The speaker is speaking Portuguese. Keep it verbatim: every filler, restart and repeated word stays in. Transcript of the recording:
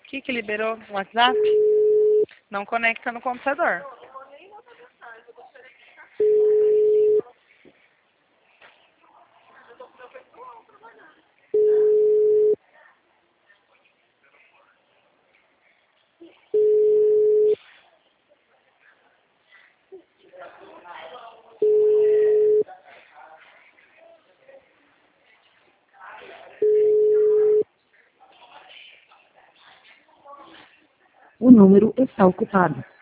que que liberou? O WhatsApp? Não conecta no computador. O número está ocupado.